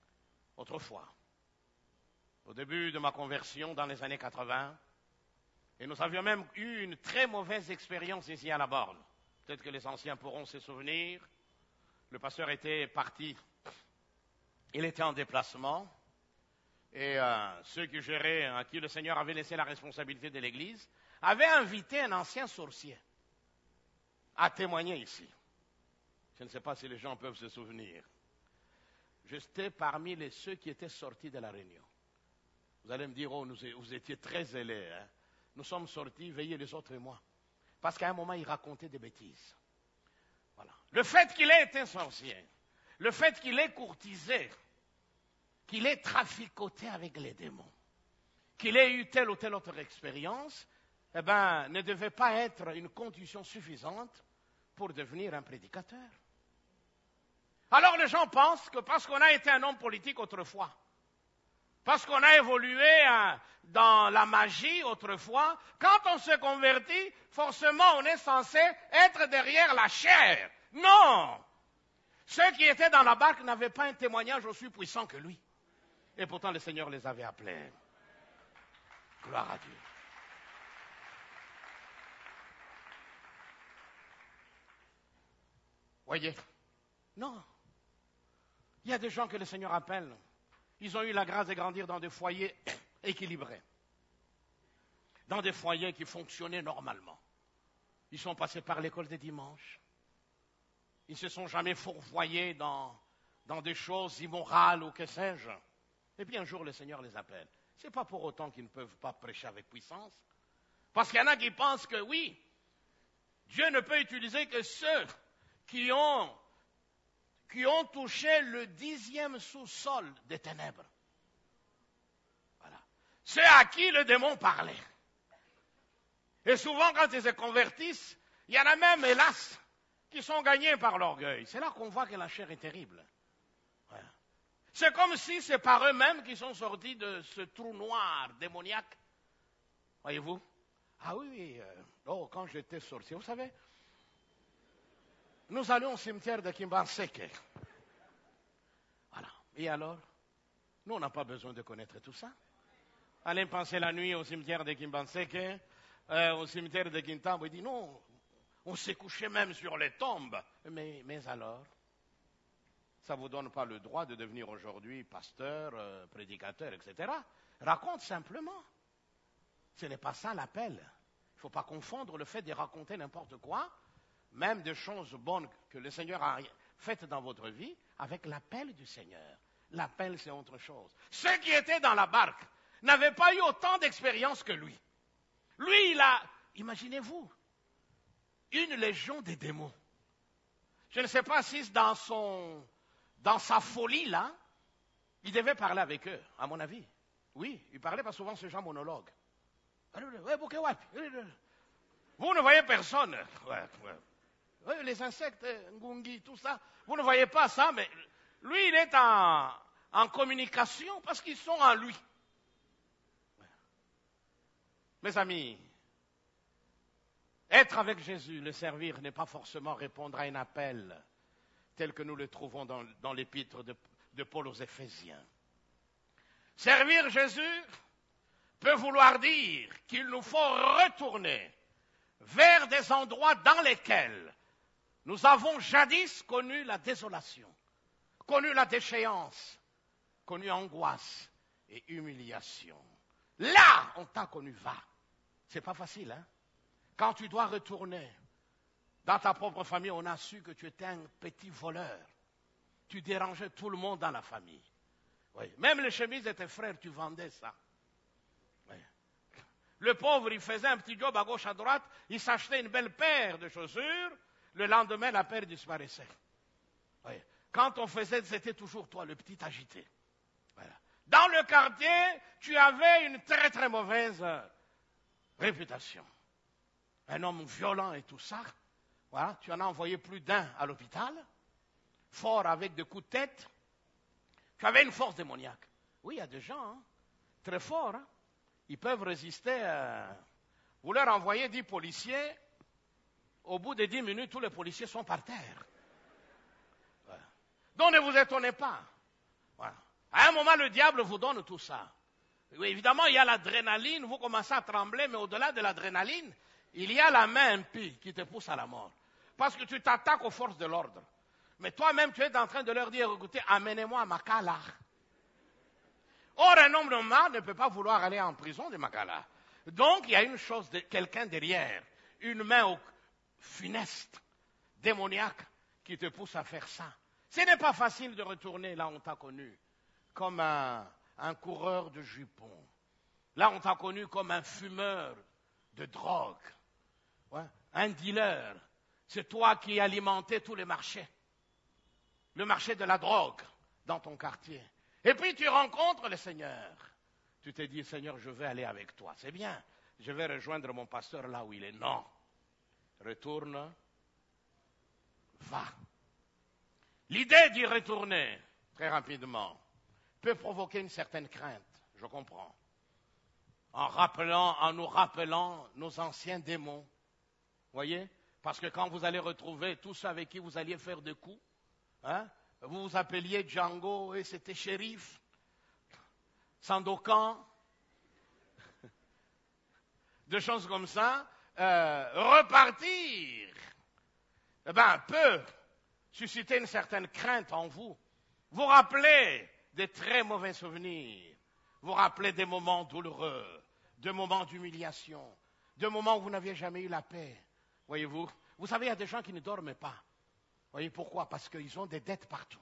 au début de ma conversion dans les années 80, et nous avions même eu une très mauvaise expérience ici à la borne. Peut-être que les anciens pourront se souvenir. Le pasteur était parti, il était en déplacement, et ceux qui géraient, à qui le Seigneur avait laissé la responsabilité de l'Église, avaient invité un ancien sorcier à témoigner ici. Je ne sais pas si les gens peuvent se souvenir. J'étais parmi ceux qui étaient sortis de la réunion. Vous allez me dire, oh, vous étiez très zélés. Hein? Nous sommes sortis, veillez les autres et moi. Parce qu'à un moment, il racontait des bêtises. Voilà. Le fait qu'il ait été sorcier, le fait qu'il ait courtisé, qu'il ait traficoté avec les démons, qu'il ait eu telle ou telle autre expérience, eh bien, ne devait pas être une condition suffisante pour devenir un prédicateur. Alors les gens pensent que parce qu'on a été un homme politique autrefois, parce qu'on a évolué dans la magie autrefois, quand on se convertit, forcément on est censé être derrière la chair. Non! Ceux qui étaient dans la barque n'avaient pas un témoignage aussi puissant que lui. Et pourtant le Seigneur les avait appelés. Gloire à Dieu. Voyez? Non. Il y a des gens que le Seigneur appelle. Ils ont eu la grâce de grandir dans des foyers équilibrés. dans des foyers qui fonctionnaient normalement. Ils sont passés par l'école des dimanches. Ils ne se sont jamais fourvoyés dans des choses immorales ou que sais-je. Et puis un jour, le Seigneur les appelle. Ce n'est pas pour autant qu'ils ne peuvent pas prêcher avec puissance. Parce qu'il y en a qui pensent que oui, Dieu ne peut utiliser que ceux qui ont touché le 10e sous-sol des ténèbres. Voilà. Ceux à qui le démon parlait. Et souvent, quand ils se convertissent, il y en a même, hélas, qui sont gagnés par l'orgueil. C'est là qu'on voit que la chair est terrible. Voilà. C'est comme si c'est par eux-mêmes qu'ils sont sortis de ce trou noir démoniaque. Voyez-vous? Ah oui, quand j'étais sorcier, vous savez, nous allions au cimetière de Kimbanseke. Voilà. Et alors? Nous, on n'a pas besoin de connaître tout ça. Allez passer la nuit au cimetière de Kimbanseke, au cimetière de Kintambo. Il dit non, on s'est couché même sur les tombes. Mais alors? Ça ne vous donne pas le droit de devenir aujourd'hui pasteur, prédicateur, etc. Raconte simplement. Ce n'est pas ça l'appel. Il ne faut pas confondre le fait de raconter n'importe quoi, même des choses bonnes que le Seigneur a faites dans votre vie, avec l'appel du Seigneur. L'appel, c'est autre chose. Ceux qui étaient dans la barque n'avaient pas eu autant d'expérience que lui. Lui, il a, imaginez-vous, une légion de démons. Je ne sais pas si dans sa folie, là, il devait parler avec eux, à mon avis. Oui, il parlait pas souvent ce genre monologue. Vous ne voyez personne. Les insectes, ngungi, tout ça. Vous ne voyez pas ça, mais lui, il est en communication parce qu'ils sont en lui. Mes amis, être avec Jésus, le servir, n'est pas forcément répondre à un appel tel que nous le trouvons dans l'épître de Paul aux Éphésiens. Servir Jésus peut vouloir dire qu'il nous faut retourner vers des endroits dans lesquels nous avons jadis connu la désolation, connu la déchéance, connu angoisse et humiliation. Là, on t'a connu, va. C'est pas facile, hein? Quand tu dois retourner dans ta propre famille, on a su que tu étais un petit voleur. Tu dérangeais tout le monde dans la famille. Oui. Même les chemises de tes frères, tu vendais ça. Oui. Le pauvre, il faisait un petit job à gauche, à droite, il s'achetait une belle paire de chaussures, le lendemain, la paire disparaissait. Oui. Quand on faisait, c'était toujours toi, le petit agité. Voilà. Dans le quartier, tu avais une très très mauvaise réputation. Un homme violent et tout ça. Voilà, tu en as envoyé plus d'un à l'hôpital, fort avec des coups de tête. Tu avais une force démoniaque. Oui, il y a des gens très forts. Ils peuvent résister. Vous leur envoyez 10 policiers. Au bout de 10 minutes, tous les policiers sont par terre. Voilà. Donc ne vous étonnez pas. Voilà. À un moment, le diable vous donne tout ça. Oui, évidemment, il y a l'adrénaline. Vous commencez à trembler, mais au-delà de l'adrénaline, il y a la main impie qui te pousse à la mort. Parce que tu t'attaques aux forces de l'ordre. Mais toi-même, tu es en train de leur dire, écoutez, amenez-moi à Makala. Or, un homme normal ne peut pas vouloir aller en prison de Makala. Donc, il y a une chose, quelqu'un derrière, une main funeste, démoniaque, qui te pousse à faire ça. Ce n'est pas facile de retourner là où on t'a connu, comme un coureur de jupons. Là, on t'a connu comme un fumeur de drogue. Ouais, un dealer. C'est toi qui alimentais tous les marchés. Le marché de la drogue dans ton quartier. Et puis tu rencontres le Seigneur. Tu te dis, Seigneur, je vais aller avec toi. C'est bien. Je vais rejoindre mon pasteur là où il est. Non. Retourne. Va. L'idée d'y retourner, très rapidement, peut provoquer une certaine crainte. Je comprends. En nous rappelant nos anciens démons. Voyez? Parce que quand vous allez retrouver tous ceux avec qui vous alliez faire des coups, vous vous appeliez Django et c'était shérif, Sandokan, des choses comme ça, repartir, peut susciter une certaine crainte en vous. Vous rappelez des très mauvais souvenirs, vous rappelez des moments douloureux, de moments d'humiliation, de moments où vous n'aviez jamais eu la paix. Voyez-vous? Vous savez, il y a des gens qui ne dorment pas. Voyez pourquoi? Parce qu'ils ont des dettes partout.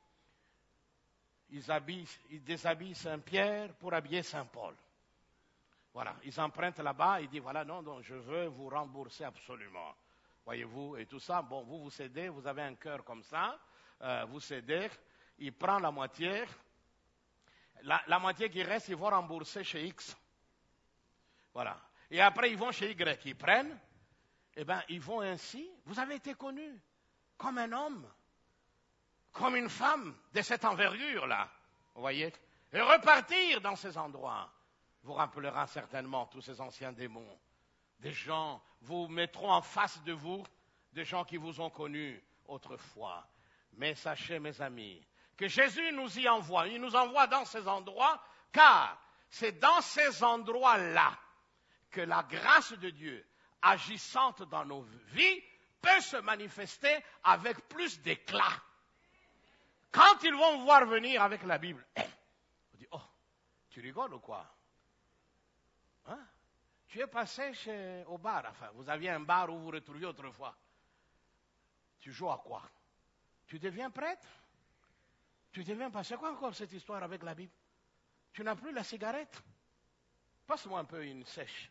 Ils déshabillent Saint-Pierre pour habiller Saint-Paul. Voilà, ils empruntent là-bas, ils disent, voilà, non, je veux vous rembourser absolument. Voyez-vous, et tout ça, bon, vous cédez, vous avez un cœur comme ça, vous cédez, il prend la moitié, la moitié qui reste, ils vont rembourser chez X. Voilà. Et après, ils vont chez Y, ils prennent, et bien, ils vont ainsi. Vous avez été connu comme un homme, comme une femme de cette envergure-là, vous voyez, et repartir dans ces endroits vous rappellera certainement tous ces anciens démons. Des gens vous mettront en face de vous, des gens qui vous ont connus autrefois. Mais sachez, mes amis, que Jésus nous y envoie. Il nous envoie dans ces endroits, car c'est dans ces endroits-là que la grâce de Dieu, agissante dans nos vies, peut se manifester avec plus d'éclat. Quand ils vont vous voir venir avec la Bible, on dit, oh, tu rigoles ou quoi? Hein? Tu es passé au bar, enfin, vous aviez un bar où vous vous retrouviez autrefois. Tu joues à quoi? Tu deviens prêtre? Tu deviens pas. C'est quoi encore cette histoire avec la Bible? Tu n'as plus la cigarette? Passe-moi un peu une sèche.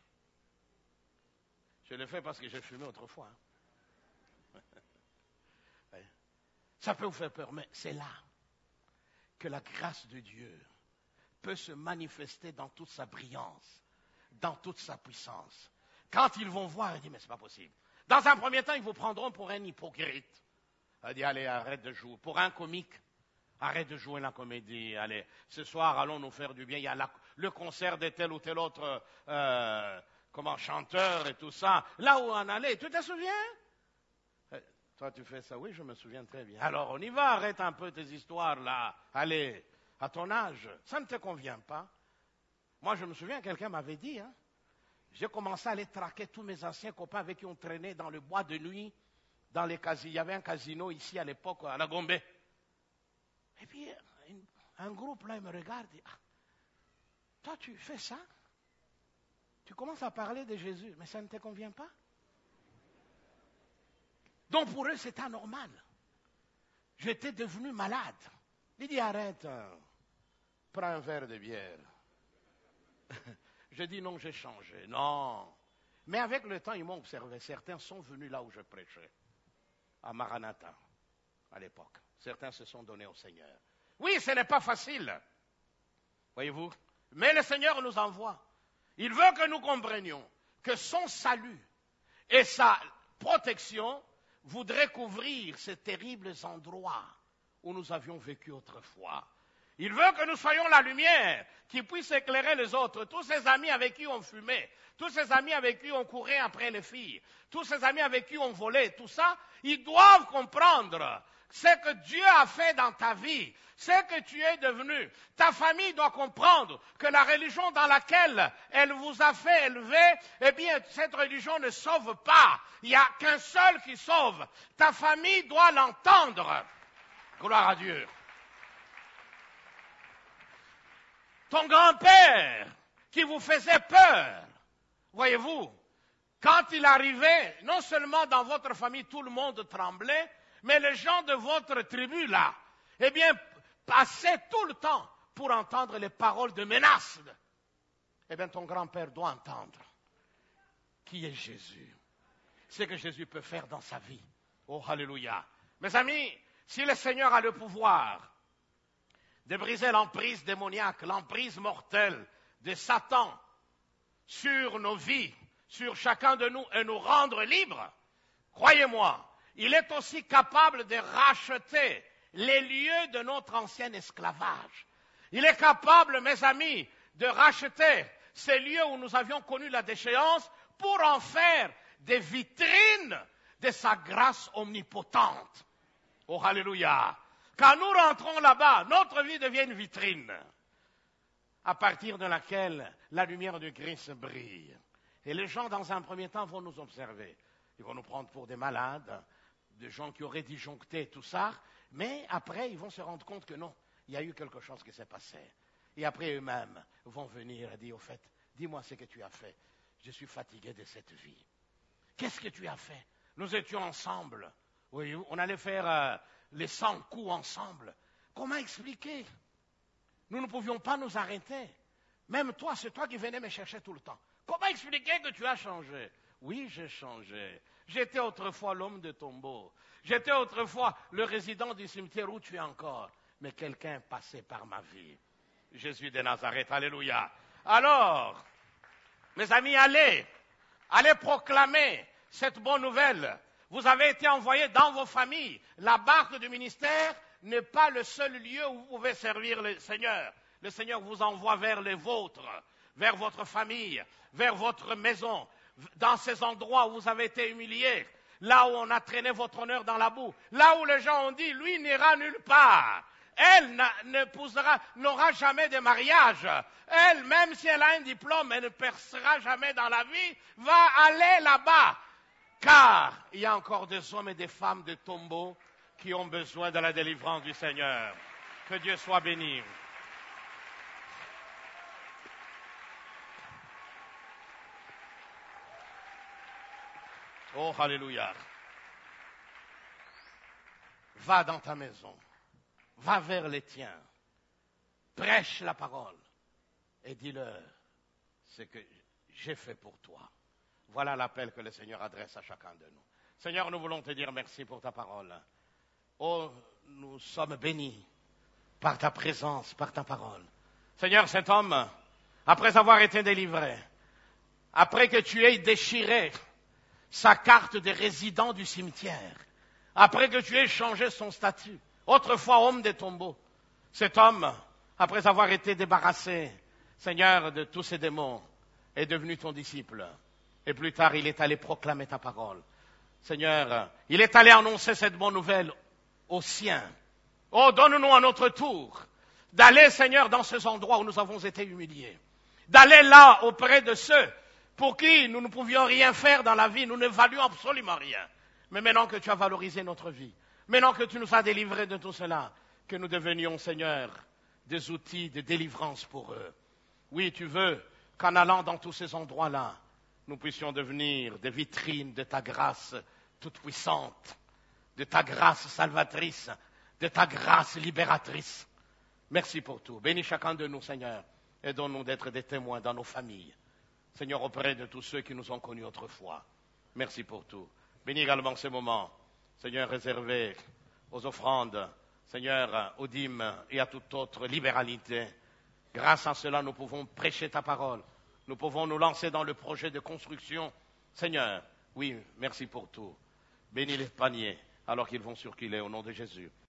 Je l'ai fait parce que j'ai fumé autrefois. Hein? Ça peut vous faire peur, mais c'est là que la grâce de Dieu peut se manifester dans toute sa brillance, dans toute sa puissance. Quand ils vont voir, ils disent, mais c'est pas possible. Dans un premier temps, ils vous prendront pour un hypocrite. Ils disent, allez, arrête de jouer. Pour un comique, arrête de jouer la comédie. Allez, ce soir, allons nous faire du bien. Il y a le concert de tel ou tel autre chanteur et tout ça. Là où on allait, tu te souviens? Toi, tu fais ça? Oui, je me souviens très bien. Alors, on y va, arrête un peu tes histoires là. Allez, à ton âge, ça ne te convient pas. Moi, je me souviens, quelqu'un m'avait dit, j'ai commencé à aller traquer tous mes anciens copains avec qui on traînait dans le bois de nuit, dans les casinos. Il y avait un casino ici à l'époque, à la Gombe. Et puis, un groupe là, il me regarde et dit, toi, tu fais ça? Tu commences à parler de Jésus, mais ça ne te convient pas? Donc, pour eux, c'est anormal. J'étais devenu malade. Il dit, arrête, prends un verre de bière. Je dis non, j'ai changé. Non. Mais avec le temps, ils m'ont observé. Certains sont venus là où je prêchais, à Maranatha, à l'époque. Certains se sont donnés au Seigneur. Oui, ce n'est pas facile, voyez-vous. Mais le Seigneur nous envoie. Il veut que nous comprenions que son salut et sa protection voudraient couvrir ces terribles endroits où nous avions vécu autrefois. Il veut que nous soyons la lumière qui puisse éclairer les autres. Tous ces amis avec qui on fumait, tous ces amis avec qui on courait après les filles, tous ces amis avec qui on volait, tout ça, ils doivent comprendre ce que Dieu a fait dans ta vie, ce que tu es devenu. Ta famille doit comprendre que la religion dans laquelle elle vous a fait élever, eh bien, cette religion ne sauve pas. Il n'y a qu'un seul qui sauve. Ta famille doit l'entendre. Gloire à Dieu. Ton grand-père qui vous faisait peur, voyez-vous, quand il arrivait, non seulement dans votre famille, tout le monde tremblait, mais les gens de votre tribu, là, eh bien, passaient tout le temps pour entendre les paroles de menace. Eh bien, ton grand-père doit entendre qui est Jésus, ce que Jésus peut faire dans sa vie. Oh, alléluia. Mes amis, si le Seigneur a le pouvoir de briser l'emprise démoniaque, l'emprise mortelle de Satan sur nos vies, sur chacun de nous et nous rendre libres, croyez-moi, il est aussi capable de racheter les lieux de notre ancien esclavage. Il est capable, mes amis, de racheter ces lieux où nous avions connu la déchéance pour en faire des vitrines de sa grâce omnipotente. Oh, alléluia! Quand nous rentrons là-bas, notre vie devient une vitrine à partir de laquelle la lumière de Christ brille. Et les gens, dans un premier temps, vont nous observer. Ils vont nous prendre pour des malades, des gens qui auraient disjoncté tout ça. Mais après, ils vont se rendre compte que non, il y a eu quelque chose qui s'est passé. Et après, eux-mêmes vont venir et dire, au fait, dis-moi ce que tu as fait. Je suis fatigué de cette vie. Qu'est-ce que tu as fait? Nous étions ensemble. Oui, on allait faire les 100 coups ensemble. Comment expliquer? Nous ne pouvions pas nous arrêter. Même toi, c'est toi qui venais me chercher tout le temps. Comment expliquer que tu as changé? Oui, j'ai changé. J'étais autrefois l'homme de tombeau. J'étais autrefois le résident du cimetière où tu es encore. Mais quelqu'un passait par ma vie. Jésus de Nazareth, alléluia. Alors, mes amis, allez proclamer cette bonne nouvelle. Vous avez été envoyés dans vos familles. La barque du ministère n'est pas le seul lieu où vous pouvez servir le Seigneur. Le Seigneur vous envoie vers les vôtres, vers votre famille, vers votre maison, dans ces endroits où vous avez été humiliés, là où on a traîné votre honneur dans la boue, là où les gens ont dit, lui n'ira nulle part. Elle n'aura jamais de mariage. Elle, même si elle a un diplôme, elle ne percera jamais dans la vie, va aller là-bas. Car il y a encore des hommes et des femmes de tombeau qui ont besoin de la délivrance du Seigneur. Que Dieu soit béni. Oh, alléluia. Va dans ta maison. Va vers les tiens. Prêche la parole. Et dis-leur ce que j'ai fait pour toi. Voilà l'appel que le Seigneur adresse à chacun de nous. Seigneur, nous voulons te dire merci pour ta parole. Oh, nous sommes bénis par ta présence, par ta parole. Seigneur, cet homme, après avoir été délivré, après que tu aies déchiré sa carte de résident du cimetière, après que tu aies changé son statut, autrefois homme des tombeaux, cet homme, après avoir été débarrassé, Seigneur, de tous ces démons, est devenu ton disciple. Et plus tard, il est allé proclamer ta parole. Seigneur, il est allé annoncer cette bonne nouvelle aux siens. Oh, donne-nous à notre tour d'aller, Seigneur, dans ces endroits où nous avons été humiliés. D'aller là auprès de ceux pour qui nous ne pouvions rien faire dans la vie, nous ne valions absolument rien. Mais maintenant que tu as valorisé notre vie, maintenant que tu nous as délivrés de tout cela, que nous devenions, Seigneur, des outils de délivrance pour eux. Oui, tu veux qu'en allant dans tous ces endroits-là, nous puissions devenir des vitrines de ta grâce toute puissante, de ta grâce salvatrice, de ta grâce libératrice. Merci pour tout. Bénis chacun de nous, Seigneur. Aidons-nous d'être des témoins dans nos familles. Seigneur, auprès de tous ceux qui nous ont connus autrefois. Merci pour tout. Bénis également ces moments, Seigneur, réservés aux offrandes, Seigneur, aux dîmes et à toute autre libéralité. Grâce à cela, nous pouvons prêcher ta parole. Nous pouvons nous lancer dans le projet de construction. Seigneur, oui, merci pour tout. Bénis les paniers alors qu'ils vont circuler au nom de Jésus.